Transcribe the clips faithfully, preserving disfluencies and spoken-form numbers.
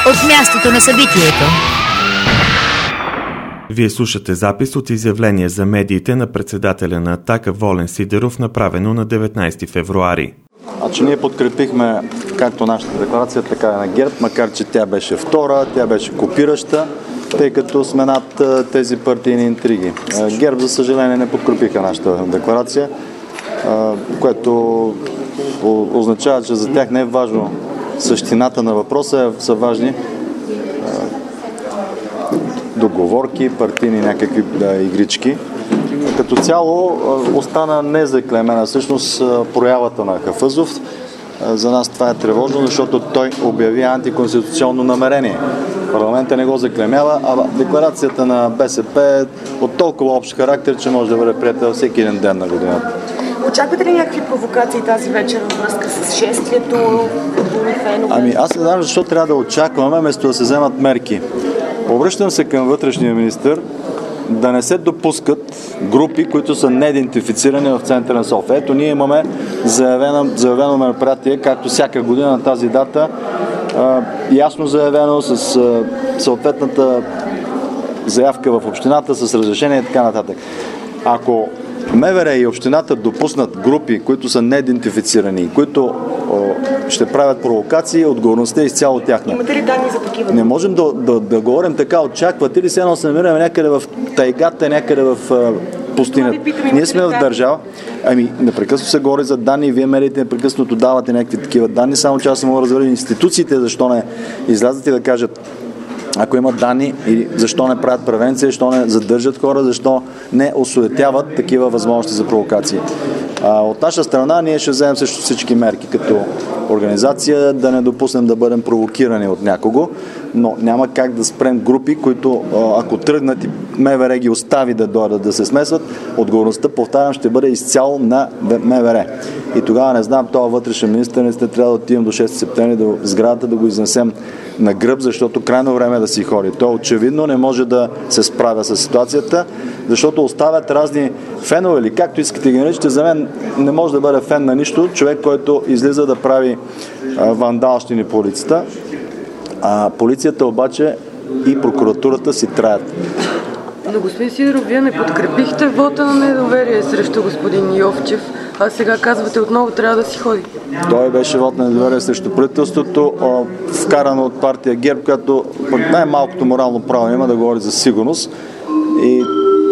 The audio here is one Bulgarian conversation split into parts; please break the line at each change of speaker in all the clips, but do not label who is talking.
от мястото на събитието.
Вие слушате запис от изявление за медиите на председателя на Атака Волен Сидеров, направено на деветнайсети февруари.
Значи ние подкрепихме както нашата декларация, така и на ГЕРБ, макар че тя беше втора, тя беше копираща, тъй като сме над тези партийни интриги. ГЕРБ, за съжаление, не подкрепиха нашата декларация, което означава, че за тях не е важно същината на въпроса, са важни договорки, партийни някакви да, игрички. Като цяло остана незаклемена всъщност проявата на Хафъзов. За нас това е тревожно, защото той обяви антиконституционно намерение. Парламентът не го заклемява, а декларацията на БСП е от толкова общ характер, че може да бъде приета всеки един ден на годината.
Очаквате ли някакви провокации тази вечер във връзка с шествието, футболни фенове?
Ами аз не знам защо трябва да очакваме, вместо да се вземат мерки. Обръщам се към вътрешния министър да не се допускат групи, които са неидентифицирани в центъра на София. Ето, ние имаме заявено, заявено мероприятие, както всяка година на тази дата, а, ясно заявено с а, съответната заявка в общината, с разрешение и така нататък. Ако МВР и общината допуснат групи, които са неидентифицирани, които о, ще правят провокации, отговорността е изцяло тяхна.
Имате ли данни за такива?
Не можем да, да, да говорим така, очаквате ли се едно се намираме някъде в тайгата, някъде в а, пустинята. Ние сме в държава. Ами, непрекъснато се говори за данни, вие мерите непрекъснато давате някакви такива данни, само че аз не мога да разбера институциите защо не излязат и да кажат, ако имат данни, и защо не правят превенция, защо не задържат хора, защо не осуетяват такива възможности за провокации. А, от наша страна ние ще вземем също всички мерки като организация, да не допуснем да бъдем провокирани от някого, но няма как да спрем групи, които ако тръгнат и МВР ги остави да дойдат да се смесват, отговорността, повтарям, ще бъде изцяло на МВР. И тогава не знам, това вътрешен министър, не сте трябва да отидем до шести септември до сградата да го изнесем на гръб, защото крайно време е да си ходи. Той очевидно не може да се справя с ситуацията, защото оставят разни фенове или както искате ги наричате. За мен не може да бъде фен на нищо човек, който излиза да прави а, вандалщини по улицата. А полицията обаче и прокуратурата си траят.
Но господин Сидеров, вие не подкрепихте вота на недоверие срещу господин Йовчев, а сега казвате отново трябва да си ходи.
Той беше вод на недоверие срещу правителството, вкарано от партия ГЕРБ, която най-малкото морално право има да говори за сигурност и,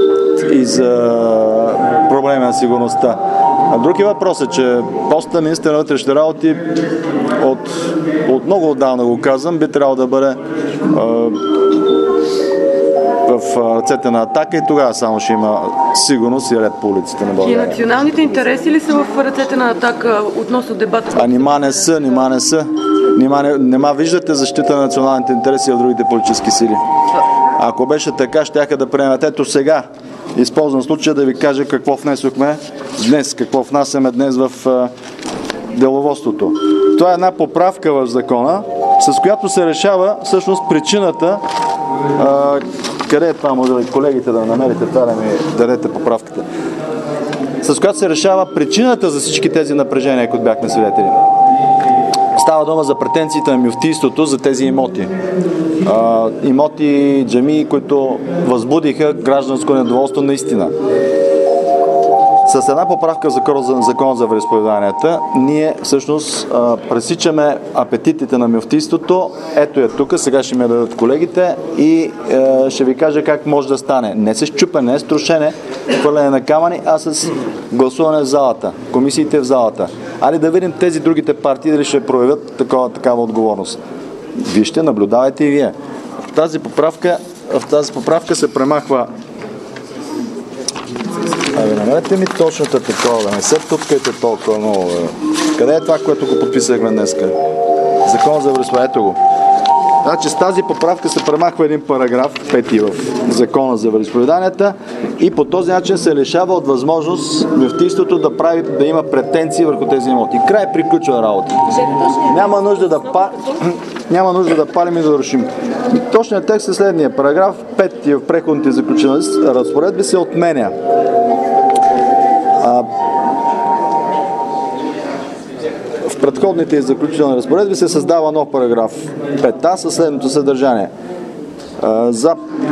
и за проблеми на сигурността. А други въпрос е, че постът министър на вътрешните работи от, от много отдавна го казвам, би трябвало да бъде а, в ръцете на Атака и тогава само ще има сигурност и ред по улиците на България.
И националните интереси ли са в ръцете на Атака относно дебата?
А нима не са, нима не са. Нима, не, нима виждате защита на националните интереси в другите политически сили. Ако беше така, щяха да приемат. Ето сега използвам случая да ви кажа какво внесохме днес, какво внасяме днес в а, деловодството. Това е една поправка в закона, с която се решава всъщност причината. А, къде е това, може ли колегите да намерите това да ми дадете поправката? С която се решава причината за всички тези напрежения, които бяхме свидетели. Става дума за претенциите на мюфтийството за тези имоти. А, имоти, джамии, които възбудиха гражданско недоволство наистина. С една поправка в Закона за вероизповеданията ние всъщност а, пресичаме апетитите на мюфтийството. Ето е тук, сега ще ми дадат колегите и а, ще ви кажа как може да стане. Не с чупене, не с трошене, хвърляне на камъни, а с гласуване в залата, комисиите в залата. Али да видим тези другите партии дали ще проявят такова, такава отговорност. Вижте, наблюдавайте и вие. В тази поправка, в тази поправка се премахва. Абе, намерете ми точната такова, да не се туткайте толкова много. Къде е това, което го подписахме днеска? Закон за вероизповеданията. Ето го. Значи с тази поправка се премахва един параграф, пети в Закона за вероизповеданията и по този начин се лишава от възможност мюфтийството да прави, да има претенции върху тези имоти. Край приключва работа. Няма нужда да па... Няма нужда да палим и да рушим. Точният текст е следния. Параграф пети в преходните заключителни разпоредби се отменя. А, в преходните и заключителни разпоредби се създава нов параграф пет а със следното съдържание. За,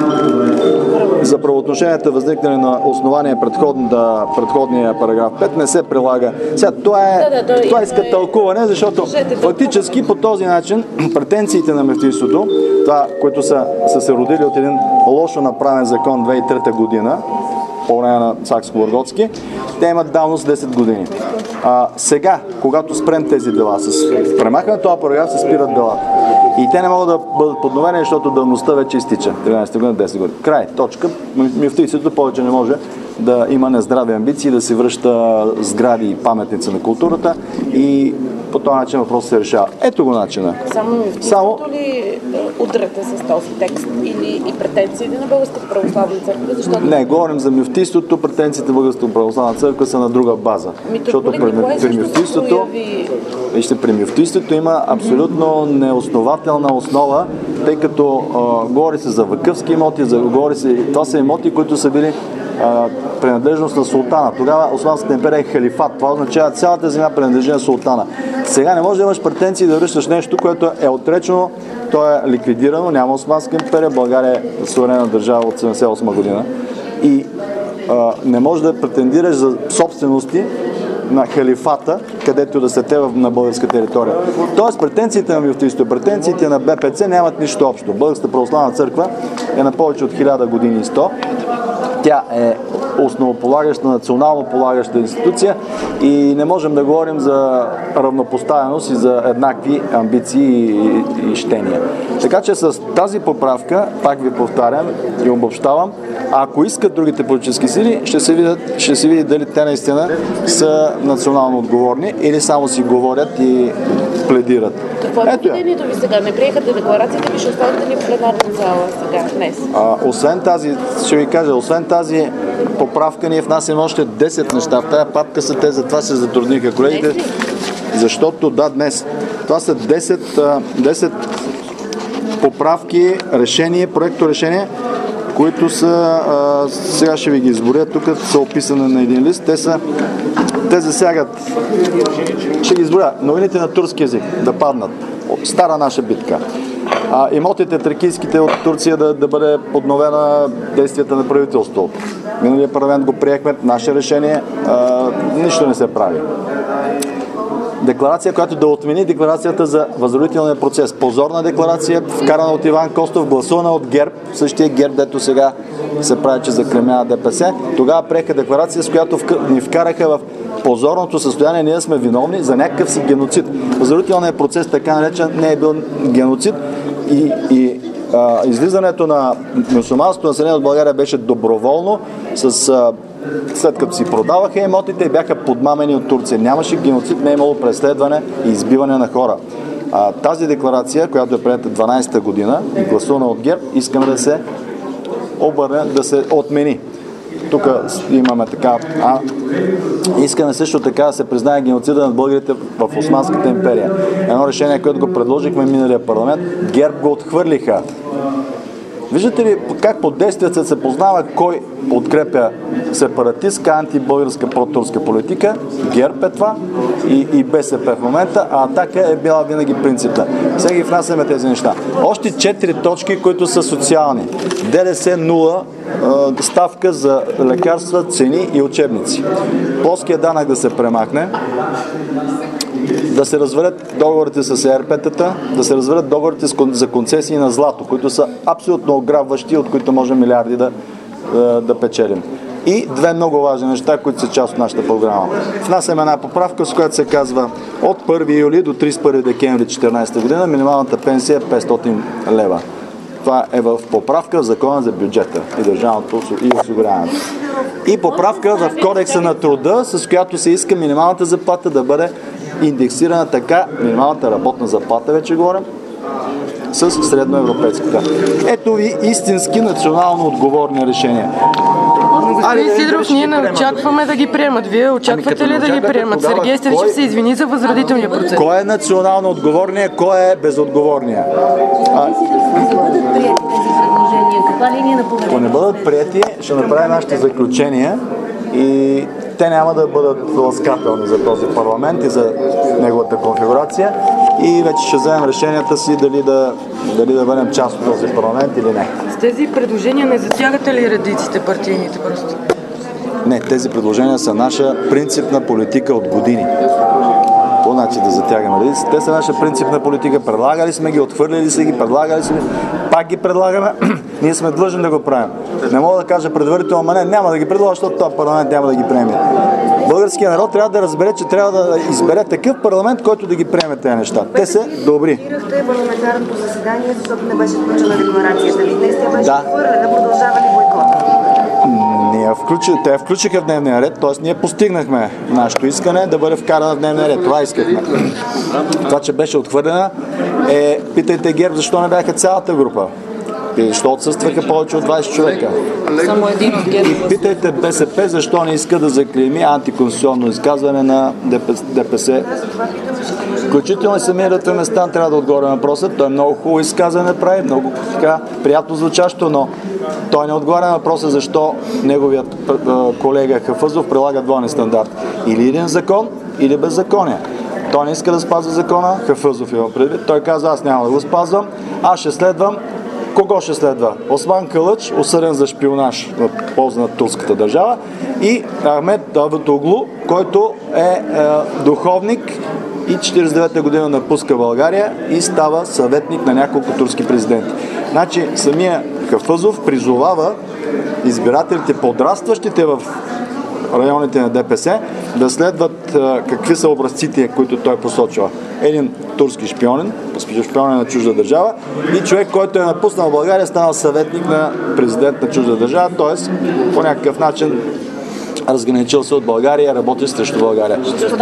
за правоотношенията, възникнали на основание предходния, предходния параграф пет, не се прилага. Сега, това, е,
да, да,
това иска тълкуване, защото фактически по този начин претенциите на мюфтийството, това, които са, са се родили от един лошо направен закон две хиляди и трета година, по време на Сакскобургготски, те имат давност десет години. А, сега, когато спрем тези дела, с премахване на този параграф се спират делата. И те не могат да бъдат подновени, защото давността вече изтича. тринадесета година, десет години. Край, точка. Мюфтийството повече не може да има нездрави амбиции, да си връща сгради и паметници на културата и по този начин въпрос се решава. Ето го начина.
Само мюфтийството ли удряте с този текст или и претенциите на Българската православна църква? Защото...
Не, говорим за мюфтийството, претенциите на Българската православна църква са на друга база. Защото при, при мюфтийството, вижте, при мюфтийството има абсолютно неоснователна основа, тъй като а, говори се за вакъфски имоти, за, говори се, това са имоти, които са били а, принадлежност на султана. Тогава Османската империя е халифат. Това означава цялата земя принадлежи на султана. Сега не можеш да имаш претенции да връщаш нещо, което е отречено, то е ликвидирано, няма Османска империя, България е суверенна държава от седемдесет и осма година и а, не можеш да претендираш за собствености на халифата, където да са те на българска територия. Тоест претенциите на мюфтийството, претенциите на Б П Ц нямат нищо общо. Българската православна църква е на повече от хиляда години и сто. Тя е основополагаща, национално полагаща институция и не можем да говорим за равнопоставеност и за еднакви амбиции и, и щения. Така че с тази поправка, пак ви повтарям и обобщавам, ако искат другите политически сили, ще се, видят, ще се види дали те наистина са национално отговорни или само си говорят и пледират.
Какво е поведението ви сега? Не приехате декларацията ви, ще останете ли в пленарната зала сега, днес?
А, освен тази, ще ви кажа, освен тази поправка, ние внасяме още десет неща. В тая папка са те, затова се затрудниха колегите. Защото, да, днес. Това са десет, десет поправки, решения, проекто решения, които са, а, сега ще ви ги изборя, тук са описани на един лист. Те са, те засягат, ще ги изборя, новините на турски език да паднат. Стара наша битка. А, имотите тракийските от Турция да, да бъде подновена действията на правителството. Миналия парламент го приехме, наше решение, а, нищо не се прави. Декларация, която да отмени декларацията за възродителния процес. Позорна декларация, вкарана от Иван Костов, гласувана от ГЕРБ, същия ГЕРБ, дето сега се прави, че заклемява Д П С. Тогава приеха декларация, с която ни вкараха в позорното състояние, ние сме виновни за някакъв си геноцид. Възродителният процес, така наречен, не е бил геноцид и, и а, излизането на мюсюлманското население от България беше доброволно, с, а, след като си продаваха имотите и бяха подмамени от Турция. Нямаше геноцид, не е имало преследване и избиване на хора. А, тази декларация, която е приета дванадесета година и гласувана от ГЕРБ, искаме да се обърне, да се отмени. Тук имаме така. А, искаме също така да се признае геноцида над българите в Османската империя. Едно решение, което го предложихме в миналия парламент, ГЕРБ го отхвърлиха. Виждате ли как под действията се познава кой подкрепя сепаратистка, антибългарска, протурска политика? ГЕРБ е това и, и Б С П в момента, а Атака е била винаги принципна. Сега ги внасяме тези неща. Още четири точки, които са социални. Д Д С нула, ставка за лекарства, цени и учебници. Плоският данък да се премахне, да се развалят договорите с Е Р П-тата, да се развалят договорите за концесии на злато, които са абсолютно ограбващи, от които можем милиарди да, да, да печелим. И две много важни неща, които са част от нашата програма. Внасяме една поправка, с която се казва от първи юли до тридесет и първи декември две хиляди и четиринадесета година минималната пенсия е петстотин лева. Това е в поправка в Закона за бюджета и държавното и осигуряването. И поправка в Кодекса на труда, с която се иска минималната заплата да бъде индексирана така, минималната работна заплата, вече говорим, с средноевропейската. Ето ви истински национално отговорни решения.
Господин Сидеров, ние не очакваме да ги приемат. Вие очаквате ами, ли да ги приемат? Тогава, Сергей Станишев се извини за възродителния процес.
Кой е национално отговорния, кой е безотговорния?
Каква линия на поведение?
Ако не бъдат прияти, ще направим нашите заключения и те няма да бъдат ласкателни за този парламент и за неговата конфигурация и вече ще вземем решенията си дали да, дали да бъдем част от този парламент или не.
С тези предложения не засягате ли редиците партийните просто?
Не, тези предложения са наша принципна политика от години. Какво значи да затягаме редици? Те са наша принципна политика. Предлагали сме ги, отхвърляли сме ги, предлагали сме, пак ги предлагаме. Ние сме длъжни да го правим. Не мога да кажа предварително, ама не, няма да ги предложа, защото този парламент няма да ги приеме. Българският народ трябва да разбере, че трябва да избере такъв парламент, който да ги приеме тези неща. Те са добри.
Вие парламентарното заседание, защото не беше включена декларацията. Ли днес тя беше
да.
отхвърлена, продължава ли бойкота?
Ние включи, те я включиха в дневния ред, т.е. ние постигнахме нашето искане да бъде вкарана в дневния ред. Това искахме. Това, че беше отхвърлена, е, питайте ГЕРБ, защо не бяха цялата група. И защо отсъстваха повече от двайсет човека.
Само един от ГЕРБ.
И питайте БСП, защо не иска да заклейми антиконституционно изказване на ДПС. Включително и самия Лютви Местан трябва да отговори на въпроса. Той е много хубаво изказване прави, много така приятно звучащо, но той не отговаря на въпроса защо неговият колега Хафъзов прилага двойни стандарт. Или един закон, или беззаконие. Той не иска да спазва закона, Хафъзов има предвид. Той казва, аз няма да го спазвам, аз ще следвам. Кого ще следва? Осман Кълъч, осъден за шпионаж в полза на турската държава, и Ахмед Давутоглу, който е, е духовник и четиридесет и девета година напуска България и става съветник на няколко турски президенти. Значи самия Хафъзов призовава избирателите, подрастващите в районите на ДПС, да следват а, какви са образците, които той посочва. Един турски шпионен, шпионен на чужда държава, и човек, който е напуснал България, станал съветник на президент на чужда държава, т.е. по някакъв начин разграничил се от България, работи срещу България.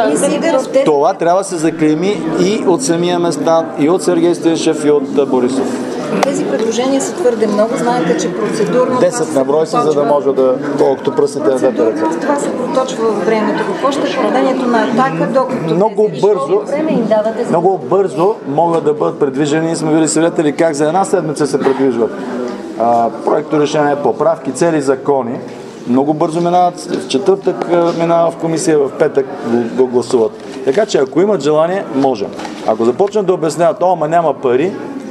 Това трябва да се заклейми и от самия Местан, и от Сергей Станишев, и от Борисов.
Тези предложения са твърде много. Знаете, че процедурно...
десет на брой са, за да може да... колкото пръстите на двете ръце.
Това се проточва във времето. Какво ще е поведението на Атака, докато...
Много бързо, много бързо могат да бъдат предвижени. Ние сме били свидетели как за една седмица се предвижват проекто решения, поправки, цели закони. Много бързо минават, в четвъртък минава в комисия, в петък го гласуват. Така че ако имат желание, може. Ако започнат да обясняват, о, ама няма пари,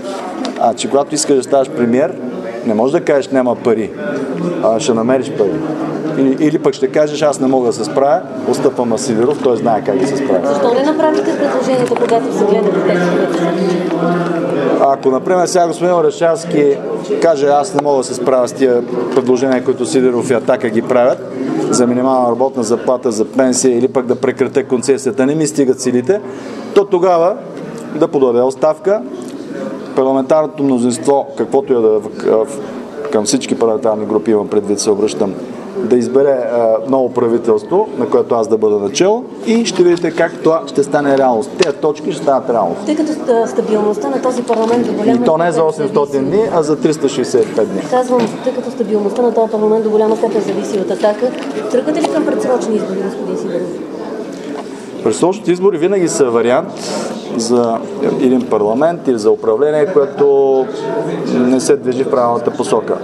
а че когато искаш да ставаш премиер, не можеш да кажеш няма пари, а ще намериш пари. Или, или пък ще кажеш, аз не мога да се справя, отстъпвам на Сидеров, той знае как да се справя.
Защо не направите предложението, когато се гледате текстовете?
Ако, например, сега господин Орешарски каже, аз не мога да се справя с тия предложения, които Сидеров и Атака ги правят, за минимална работна заплата, за пенсия, или пък да прекратя концесията, не ми стигат силите, то тогава да подаде оставка. Парламентарното мнозинство, каквото е да към всички парламентарни групи имам предвид, се обръщам, да избере а, ново правителство, на което аз да бъда начало, и ще видите как това ще стане реалност. Тези точки ще станат реалност.
Тъй като стабилността на този парламент до голяма...
И то не е за осемстотин дни, а за триста шейсет и пет дни.
Казвам, тъй като стабилността на този парламент до голяма степен зависи от Атака, тръгвате ли към предсрочни избори, господин Сидеров?
Предсрочните избори винаги са вариант за един парламент или за управление, което не се движи в правилната посока.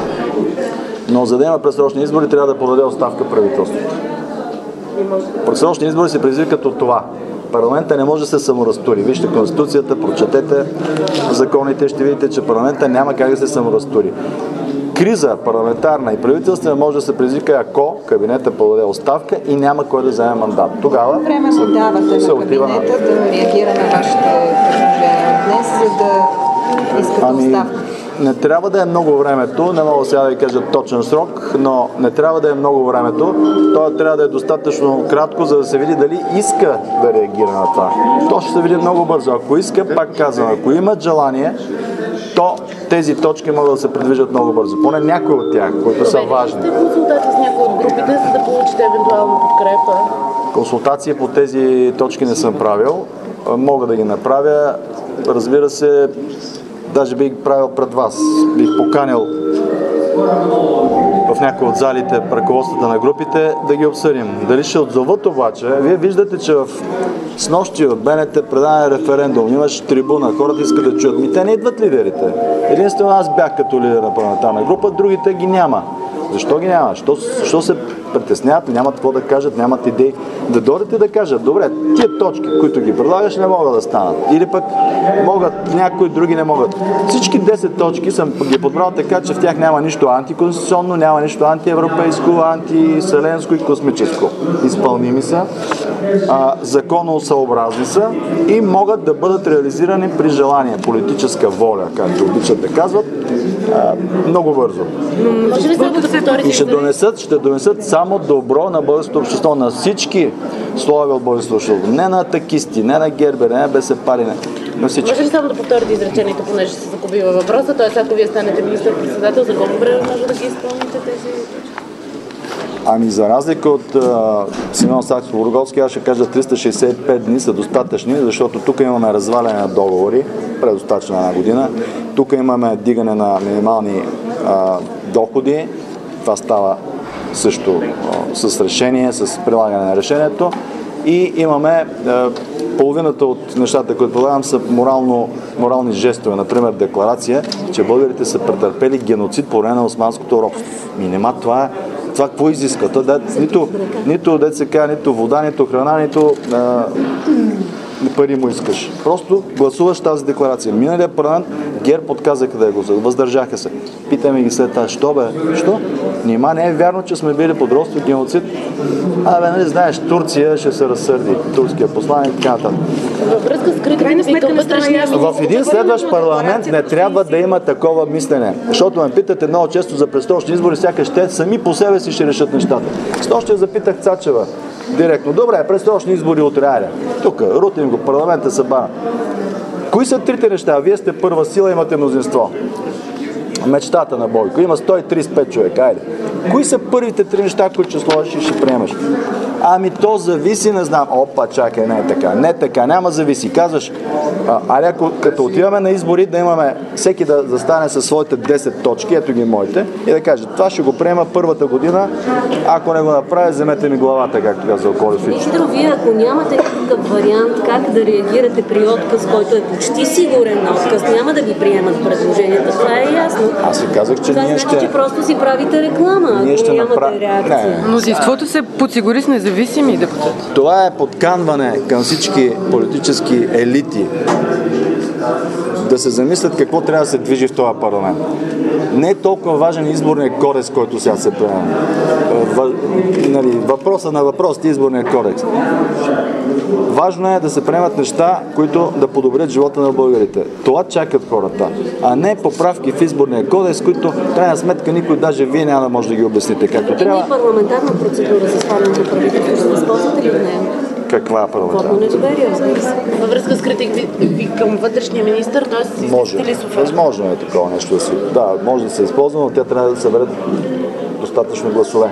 Но за да има предсрочни избори, трябва да подаде оставка правителството. Предсрочни избори се предизвикат от това. Парламента не може да се саморазтури. Вижте Конституцията, прочетете законите, ще видите, че парламента няма как да се саморазтури. Криза парламентарна и правителствена може да се предизвика, ако кабинета подаде оставка и няма кой да вземе мандат. Тогава
време се давате на кабинета да реагира на вашите предложения днес, за да искате
ами,
оставка.
Не трябва да е много времето, не мога сега да ви кажа точен срок, но не трябва да е много времето. То трябва да е достатъчно кратко, за да се види дали иска да реагира на това. То ще се види много бързо. Ако иска, пак казвам, ако имат желание, то тези точки могат да се придвижат много бързо. Поне някои от тях, които са важни.
Ще консултации с някои от групите, за да получите евентуално подкрепа?
Консултации по тези точки не съм правил. Мога да ги направя. Разбира се, даже бих правил пред вас. Бих поканил в някои от залите ръководствата на групите да ги обсъдим. Дали ще отзоват обаче? Вие виждате, че в снощи в БНТ предаване референдум, имаш трибуна, хората искат да чуят. Ми те не идват лидерите. Единствено аз бях като лидер на парламентарна група, другите ги няма. Защо ги няма? Защо, защо се притесняват, нямат какво да кажат, нямат идеи. Да дойдат и да кажат, добре, тия точки, които ги предлагаш, не могат да станат. Или пък могат, някои други не могат. Всички десет точки съм ги подбрал така, че в тях няма нищо антиконституционно, няма нищо антиевропейско, антиселенско и космическо. Изпълними са, а, законосъобразни са и могат да бъдат реализирани при желание, политическа воля, както обичат да казват, а, много бързо.
Може ли само да повторите?
И ще донесат, ще донесат само добро на българското общество, на всички слоеве от българското общество. Не на атакисти, не на гербери, не на БСП, не на всички.
Може ли само да повторите изречението, понеже се загуби във въпроса? Т.е. ако вие станете министър-председател, за колко време може да ги изпълните тези?
Ами за разлика от uh, Симеон Сакскобургготски, аз ще кажа триста шейсет и пет дни са достатъчни, защото тук имаме разваляне на договори, предостатъчно една година. Тук имаме дигане на минимални uh, доходи. Това става също uh, с решение, с прилагане на решението. И имаме uh, половината от нещата, които предлагам, са морално, морални жестове. Например, декларация, че българите са претърпели геноцид по време на османското робство. Минима, това е Това какво изиска? То, да, нито, нито деца, нито вода, нито храна, нито а, пари му искаш. Просто гласуваш тази декларация. Миналия парламент ГЕРБ отказаха да я гласуват. Въздържаха се. Питаме ги след това, що бе? Що? Нима не е вярно, че сме били под родство геноцид. Абе, нали знаеш, Турция ще се разсърди. Турския посланик и така нататък.
Във връзка с критиките ви към вътрешния
В един следващ парламент не трябва да има такова мислене. Защото ме питате много често за предстоящи избори, сякаш те сами по себе си ще решат нещата. Снощи запитах Цачева директно. Добре, предстоящи избори утре, айде. Тук, рутим го, парламента са бана. Кои са трите неща? Вие сте първа сила, имате мнозинство. Мечтата на Бойко. Има сто тридесет и пет човека, айде. Кои са първите три неща, които ще сложиш и ще приемеш? Ами то зависи, не знам. Опа, чакай, не е така. Не е така, няма зависи. Казваш, а, али ако като отиваме на избори, да имаме всеки да застане със своите десет точки, ето ги моите, и да каже, това ще го приема първата година, ако не го направя, вземете ми главата, както казва Колев.
Министър, вие ако нямате такъв вариант, как да реагирате при отказ, който е почти сигурен отказ, няма да ви приемат предложенията, това е ясно.
Аз ви казах, че
това
ние
значи,
ще...
че просто си правите реклама,
ние ще
ако нямате
направ...
реакция.
Не.
Мнозинството се подсигури с независими депутати.
Това е подканване към всички политически елити да се замислят какво трябва да се движи в този парламент. Не е толкова важен изборният кодекс, който сега се приема. Нали, въпроса на въпросите, изборният кодекс. Важно е да се приемат неща, които да подобрят живота на българите. Това чакат хората, а не поправки в изборния кодекс, които крайна сметка никой, даже вие няма да може да ги обясните както трябва.
Има и парламентарна процедура за сваляне на правителството. Ще възползвате ли от нея?
Каква е парламентарна?
Вот на недоверие, разбира се.
Във връзка с критики ви към вътрешния министър, т.е.
Може.
ли София?
Възможно е такова нещо да се... Да, може да се използва, но тя трябва да съберат достатъчно гласове.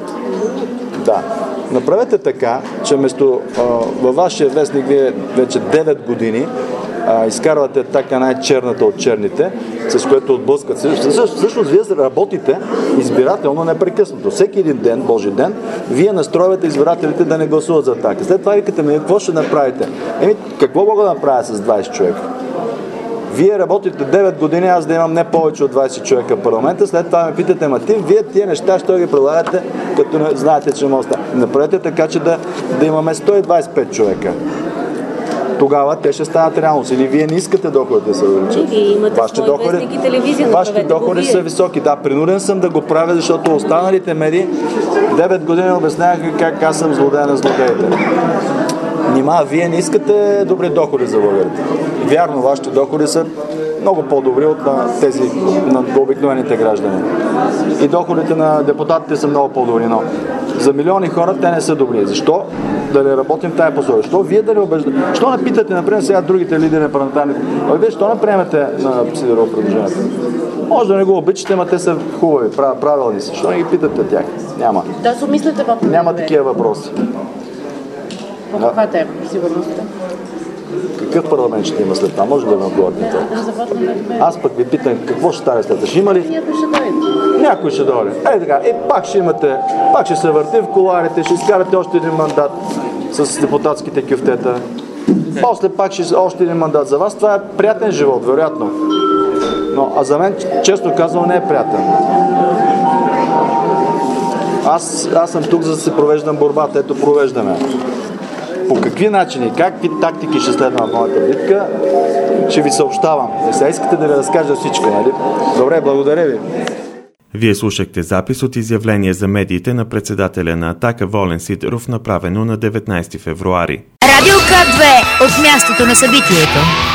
Да. Направете така, че вместо а, във вашия вестник вие вече девет години а, изкарвате така най-черната от черните, с което отблъскат. Всъщност, всъщност вие работите избирателно непрекъснато. Всеки един ден, Божи ден, вие настройвате избирателите да не гласуват за така. След това викате ми, какво ще направите? Еми, какво мога да направя с двайсет човека? Вие работите девет години, аз да имам не повече от двайсет човека в парламента, след това ме питате, ма ти, вие тия неща ще ги предлагате, като не знаете, че може да стане. Направете така, че да, да имаме сто двайсет и пет човека. Тогава те ще станат реалност. Или вие не искате доходите да се увеличат.
Вие имате свой вестник и телевизия,
вашите доходи са високи. Да, принуден съм да го правя, защото останалите медии девет години обясняваха как аз съм злодей на злодеите. Нима, вие не искате добри доходи за българите. Вярно, вашите доходи са много по-добри от на тези на обикновените граждани. И доходите на депутатите са много по-добри, но за милиони хора те не са добри. Защо да не работим тая посока? Защо вие да не убеждате? Защо не питате, например, сега другите лидери на парламентарни? А вие защо не приемете на Сидеров предложението? Може да не го обичате, но те са хубави, правилни са. Защо не ги питате тях? Няма.
Да, се обмисляте въпроси.
Няма такива въпроси.
По каква тема? Сигурността.
Какъв парламент ще има след това? Може ли да ме отговорите? Аз пък ви питам, какво ще стане след това? Ще има ли?
Някой ще дойде.
Някой ще дойде. Ей така, и пак ще имате, пак ще се върти в коларите, ще изкарате още един мандат с депутатските кюфтета. После пак ще още един мандат за вас. Това е приятен живот, вероятно. Но, а за мен, често казвам, не е приятен. Аз, аз съм тук, за да се провеждам борбата. Ето, провеждаме. По какви начини, какви тактики ще следвам в моята битка, ще ви съобщавам. И сега искате да ви разкажа всичко, нали? Добре, благодаря ви.
Вие слушахте запис от изявление за медиите на председателя на Атака Волен Сидеров, направено на деветнайсети февруари.
Радио К две от мястото на събитието.